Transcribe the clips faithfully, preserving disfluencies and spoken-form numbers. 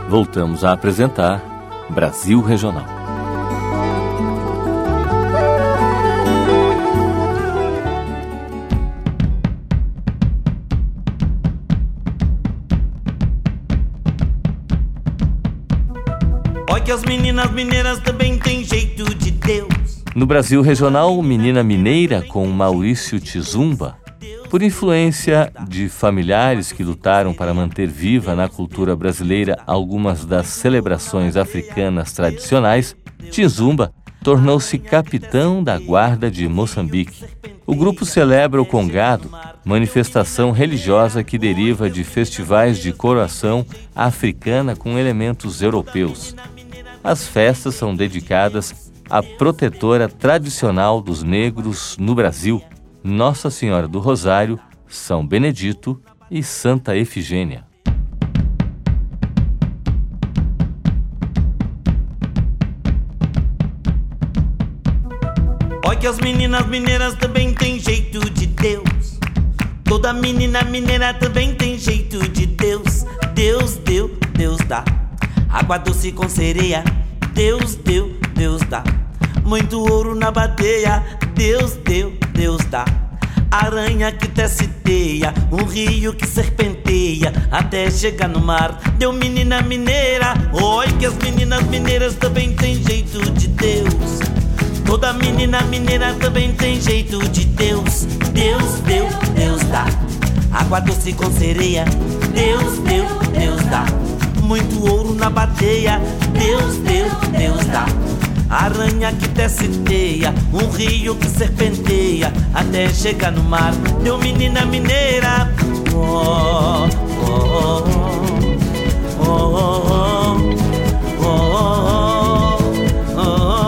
Voltamos a apresentar Brasil Regional. Olha que as meninas mineiras também têm jeito de Deus. No Brasil Regional, Menina Mineira com Maurício Tizumba. Por influência de familiares que lutaram para manter viva na cultura brasileira algumas das celebrações africanas tradicionais, Tizumba tornou-se capitão da guarda de Moçambique. O grupo celebra o Congado, manifestação religiosa que deriva de festivais de coroação africana com elementos europeus. As festas são dedicadas à protetora tradicional dos negros no Brasil, Nossa Senhora do Rosário, São Benedito e Santa Efigênia. Olha que as meninas mineiras também têm jeito de Deus. Toda menina mineira também tem jeito de Deus. Deus deu, Deus dá. Água doce com sereia. Deus deu, Deus dá. Muito ouro na bateia. Deus deu, Deus dá. Aranha que tece teia, um rio que serpenteia até chegar no mar. Deu menina mineira. Oi que as meninas mineiras também têm jeito de Deus. Toda menina mineira também tem jeito de Deus. Deus deu, Deus dá. Água doce com sereia. Deus deu, Deus dá. Muito ouro na bateia. Deus deu, Deus dá. Aranha que tece teia, um rio que serpenteia até chegar no mar. Deu menina mineira. Oh, oh, oh, oh, oh, oh, oh,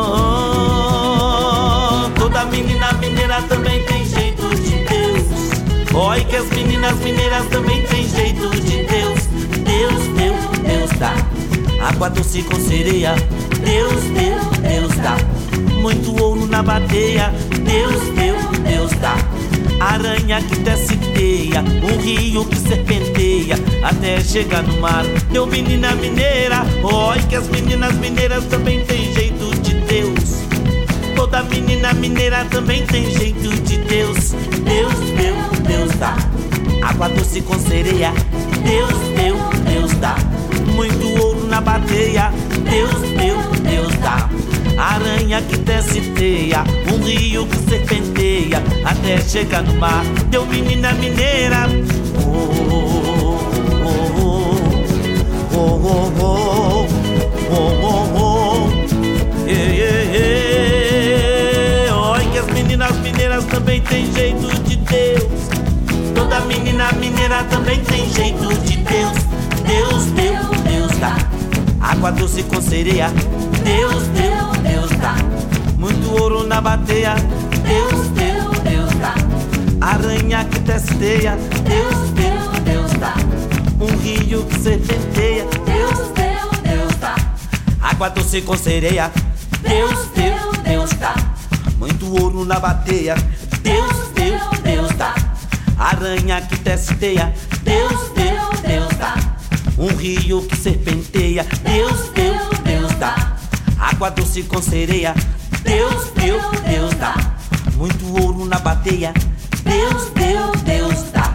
oh, oh. Toda menina mineira também tem jeito de Deus. Oi que as meninas mineiras também tem jeito de Deus. Deus deu, Deus dá. Água doce com sereia. Deus deu, Deus dá. Muito ouro na bateia. Deus deu, Deus dá. Aranha que tece teia, um rio que serpenteia até chegar no mar. Deu menina mineira. Oi que as meninas mineiras também tem jeito de Deus. Toda menina mineira também tem jeito de Deus. Deus deu, Deus dá. Água doce com sereia. Deus deu, Deus dá. Muito ouro na bateia. Deus deu, Deus dá. Aranha que tece teia, um rio que serpenteia até chegar no mar. Deu menina mineira. Oh, oh, oh, oh, oh, oh, oh, oh, oh. Yeah, yeah, yeah. Oi que as meninas mineiras também tem jeito de Deus. Toda menina mineira também tem jeito de Deus. Deus deu, Deus dá. Água doce com sereia. Deus deu, Deus dá. Muito ouro na bateia. Deus deu, Deus dá. Aranha que tece teia. Deus deu, Deus dá. Um rio que serpenteia. Deus deu, Deus dá. Água doce com sereia. Deus deu, Deus dá. Muito ouro na bateia. Deus deu, Deus dá. Aranha que tece teia. Deus deu, Deus dá. Um rio que serpenteia. Deus deu, Deus dá. Água doce com sereia. Deus deu, Deus dá. Muito ouro na bateia. Deus deu, Deus dá.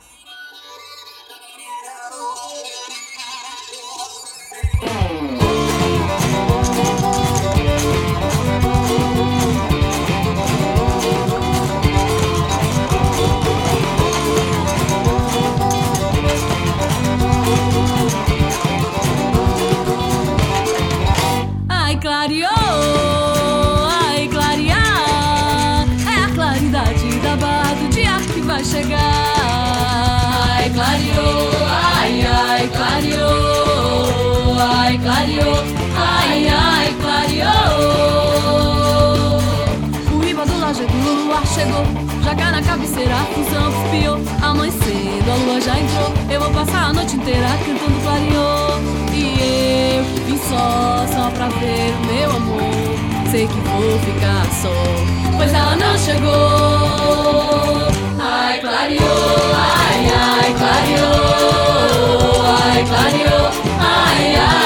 Clareou, ai, ai, clareou. O riba do lajedo, o luar chegou. Joga na cabeceira, a fusão espiou. Amanhecendo, a lua já entrou. Eu vou passar a noite inteira cantando clareou. E eu vim só, só pra ver o meu amor. Sei que vou ficar só, pois ela não chegou. Ai, clareou, ai, ai, clareou. Ai, clareou, ai, ai.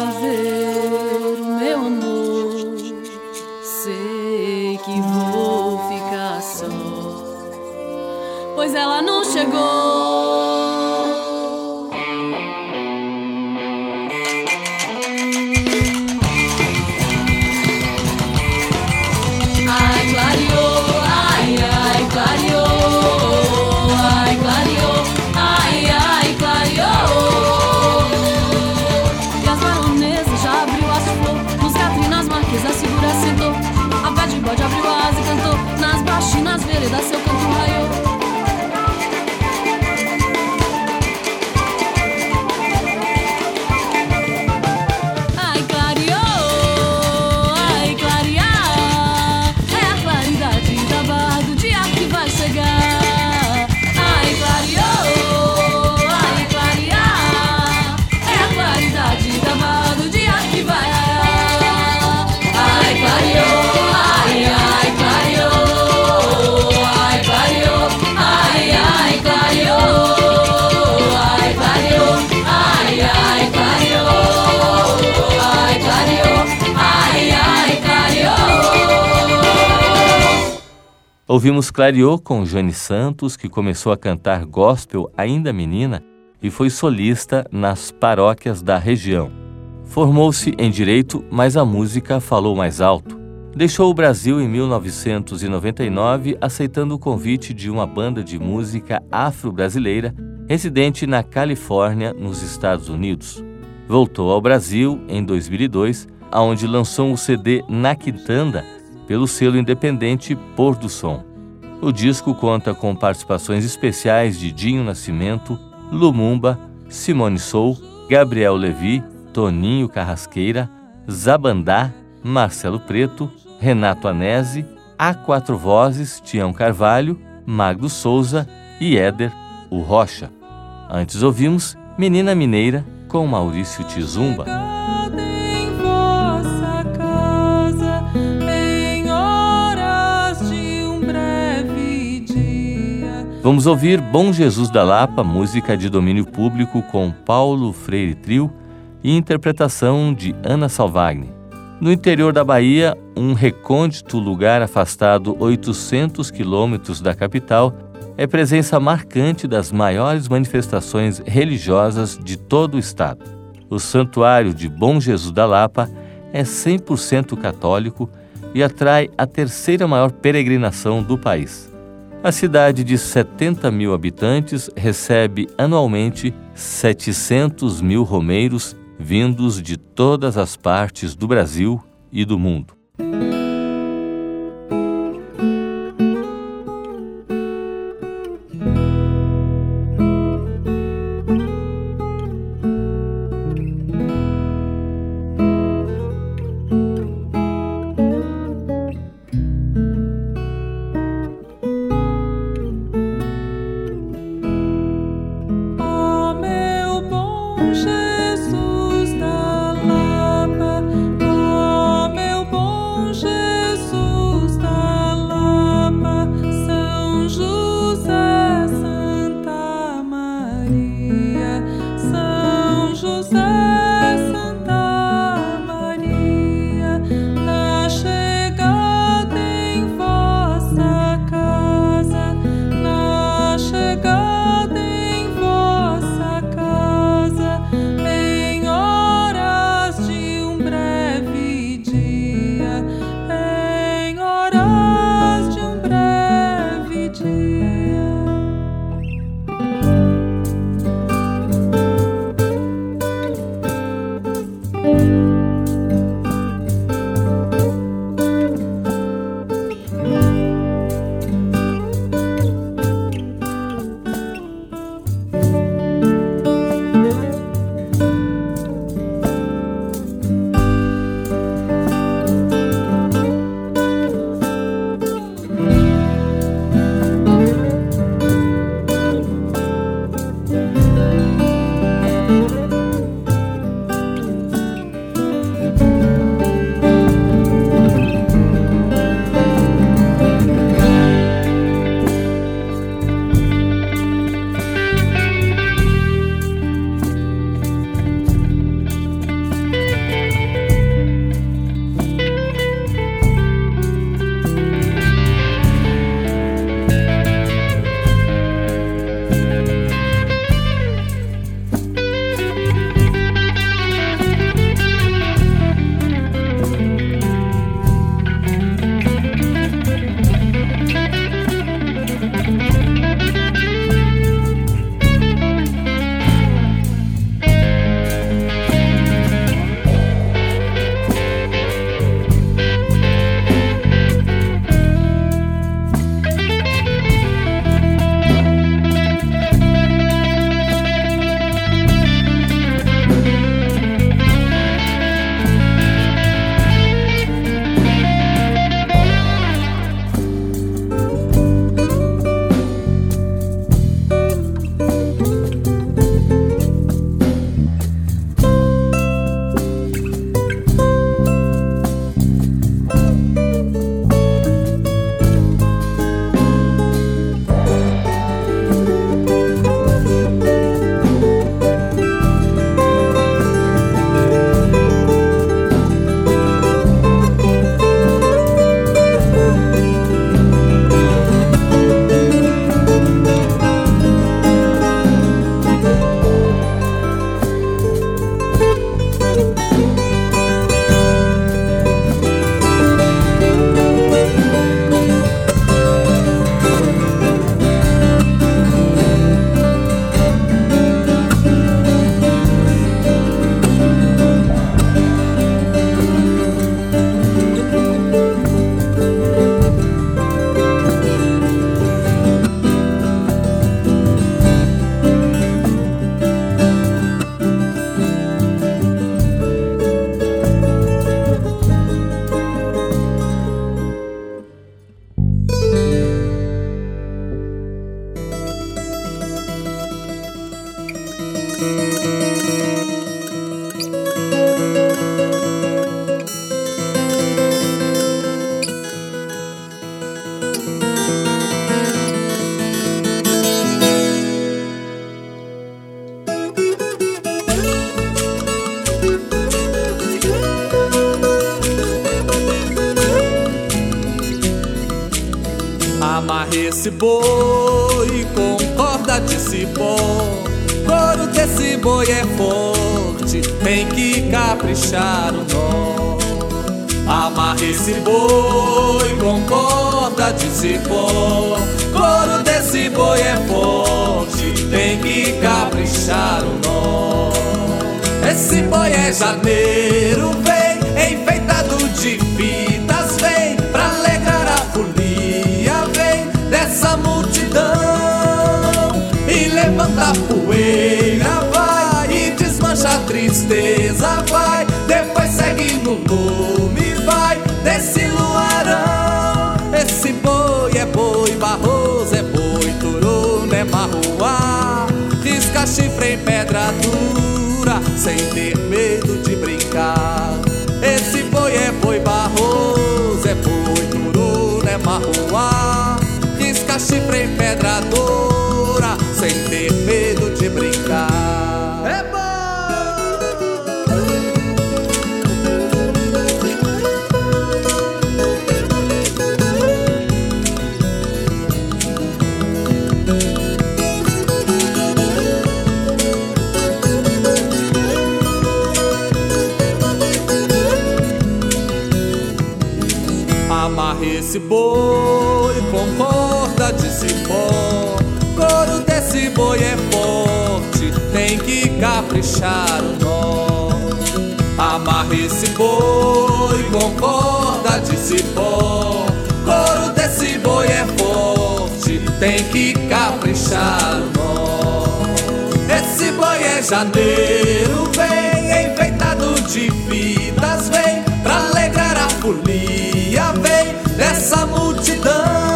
pra ver o meu amor. Sei que vou ficar só, pois ela não chegou. Ai, clareou, ai, ai, clareou, ai, clareou, ai, ai, clareou. E as baronesas já abriu as flor, nos catrinas marquesas segura sentou, a pé de bode abriu asa e cantou, nas baixinhas veredas seu canto raiou. Ouvimos Clareou com Joane Santos, que começou a cantar gospel ainda menina e foi solista nas paróquias da região. Formou-se em Direito, mas a música falou mais alto. Deixou o Brasil em mil novecentos e noventa e nove, aceitando o convite de uma banda de música afro-brasileira residente na Califórnia, nos Estados Unidos. Voltou ao Brasil em dois mil e dois, onde lançou o C D Na Quitanda, pelo selo independente Pôr do Som. O disco conta com participações especiais de Dinho Nascimento, Lumumba, Simone Soul, Gabriel Levi, Toninho Carrasqueira, Zabandá, Marcelo Preto, Renato Anese, A Quatro Vozes, Tião Carvalho, Magdo Souza e Éder, o Rocha. Antes ouvimos Menina Mineira com Maurício Tizumba. Vamos ouvir Bom Jesus da Lapa, música de domínio público com Paulo Freire Trio e interpretação de Ana Salvagni. No interior da Bahia, um recôndito lugar afastado oitocentos quilômetros da capital, é presença marcante das maiores manifestações religiosas de todo o estado. O Santuário de Bom Jesus da Lapa é cem por cento católico e atrai a terceira maior peregrinação do país. A cidade de setenta mil habitantes recebe anualmente setecentos mil romeiros vindos de todas as partes do Brasil e do mundo. Jesus da Lapa, ó meu bom Jesus. Amarre esse boi com corda de cipó. Couro desse boi é forte, tem que caprichar o nó. Amarre esse boi com corda de cipó. Couro desse boi é forte, tem que caprichar o nó. Esse boi é janeiro, vem enfeitado de fitas, vem pra alegrar a folia, vem dessa multidão e levanta a poeira, vai, e desmancha a tristeza, vai, depois segue no lume, vai, desse luarão. Esse boi é boi barroso, é boi turuna, é marruá, risca chifre em pedra dura, sem ter medo de brincar. Esse boi é boi barroso, é boi turuna, é marruá, risca chifre em pedra dura, sem ter medo de brincar. É boi! Amarre esse boi com corda de cipó. Couro desse boi é forte, tem que caprichar o nó. Amarre esse boi com corda de cipó. Couro desse boi é forte, tem que caprichar o nó. Esse boi é janeiro, vem enfeitado de fitas, vem pra alegrar a folia, vem dessa multidão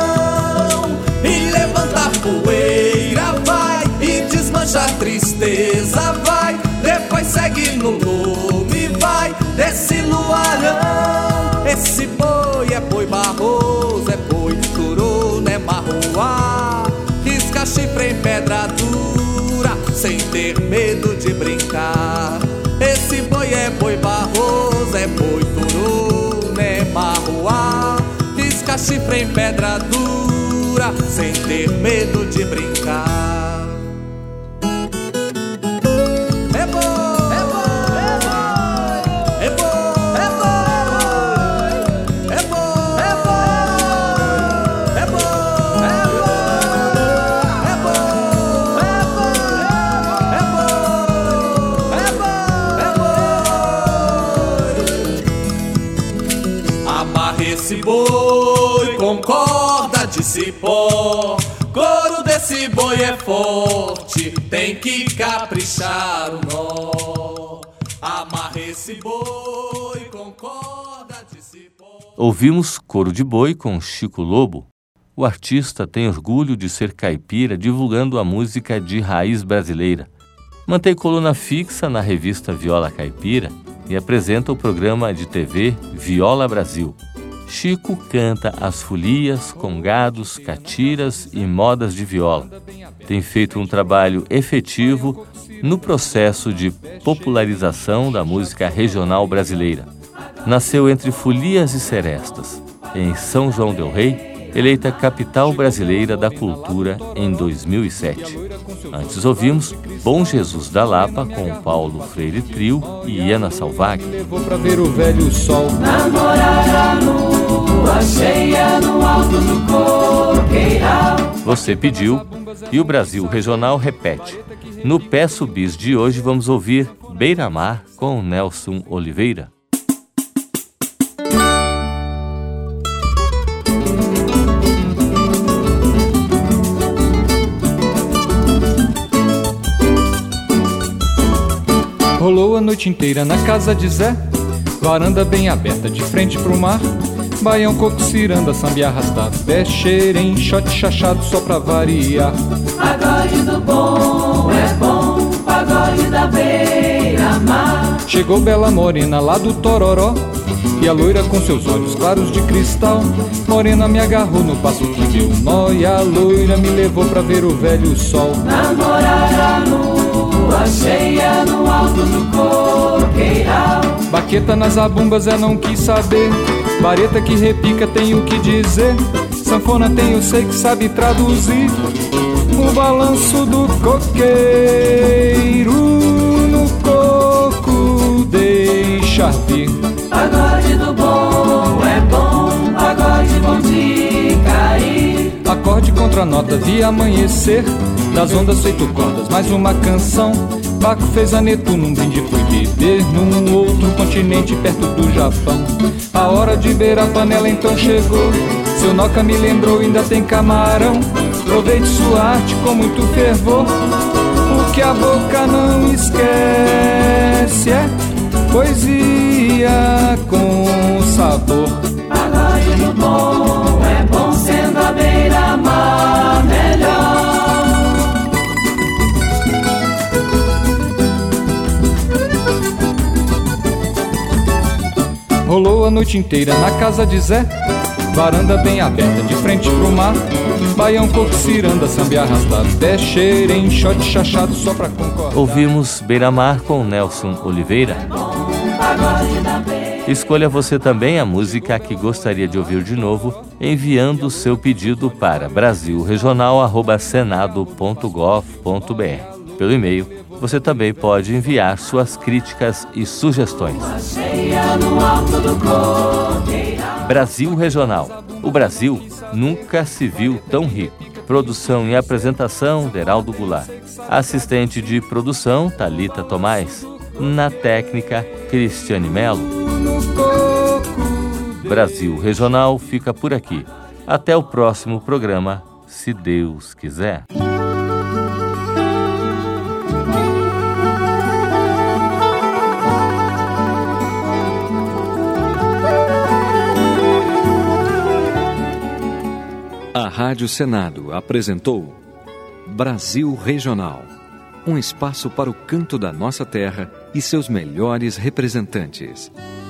e levanta a poeira, vai, e desmancha a tristeza, vai, depois segue no lume, vai, desse luarão. Esse boi é boi barroso, é boi turuna, é marruá, risca chifre em pedra dura, sem ter medo de brincar. Esse boi é boi barroso, é boi turuna, é marruá, risca chifre em pedra dura, sem ter medo de brincar. É boi, é boi, é boi, é boi, é boi, é boi, é boi, é boi, é boi, é boi, é boi, é boi. Amarre esse boi com corda de cipó. Couro desse boi é forte, tem que caprichar o nó. Amarre esse boi com corda de cipó. Ouvimos Couro de Boi com Chico Lobo. O artista tem orgulho de ser caipira, divulgando a música de raiz brasileira. Mantém coluna fixa na revista Viola Caipira e apresenta o programa de T V Viola Brasil. Chico canta as folias, congados, catiras e modas de viola. Tem feito um trabalho efetivo no processo de popularização da música regional brasileira. Nasceu entre folias e serestas, em São João del Rei, eleita capital brasileira da cultura em dois mil e sete. Antes ouvimos Bom Jesus da Lapa com Paulo Freire Trio e Iana Salvag. Levou pra ver o velho sol. Namorar a lua cheia no alto do coqueiral. Você pediu e o Brasil Regional repete. No Peço Bis de hoje vamos ouvir Beira-Mar com Nelson Oliveira. Rolou a noite inteira na casa de Zé, varanda bem aberta de frente pro mar, baião, coco, ciranda, samba arrastado, pé, xerém, shot, chachado só pra variar. Pagode do bom é bom, pagode da beira-mar. Chegou bela morena lá do Tororó, e a loira com seus olhos claros de cristal. Morena me agarrou no passo que deu nó, e a loira me levou pra ver o velho sol. Namorar a lua cheia no alto do coqueiral. Baqueta nas abumbas, é não quis saber, vareta que repica tem o que dizer. Sanfona tem, eu sei que sabe traduzir o balanço do coqueiro no coco, deixa vir. Pagode do bom é bom, pagode bom de cair. Acorde contra nota, vi amanhecer, das ondas feito cordas, mais uma canção. Baco fez a Netuno, um brinde fui beber num outro continente perto do Japão. A hora de beber a panela então chegou, seu Noca me lembrou, ainda tem camarão. Provei de sua arte com muito fervor, o que a boca não esquece é poesia com sabor. Pagode do bom é bom, sendo a beira-mar melhor. Rolou a noite inteira na casa de Zé, varanda bem aberta de frente pro mar. Baião, coco, ciranda, samba arrastado, pé, xerém, shot, chachado só pra concordar. Ouvimos Beira-Mar com Nelson Oliveira. Escolha você também a música que gostaria de ouvir de novo, enviando seu pedido para brasil regional arroba senado ponto gov ponto br. Pelo e-mail, você também pode enviar suas críticas e sugestões. Brasil Regional. O Brasil nunca se viu tão rico. Produção e apresentação, Deraldo Goulart. Assistente de produção, Thalita Tomás. Na técnica, Cristiane Melo. Brasil Regional fica por aqui. Até o próximo programa, se Deus quiser. A Rádio Senado apresentou Brasil Regional, um espaço para o canto da nossa terra e seus melhores representantes.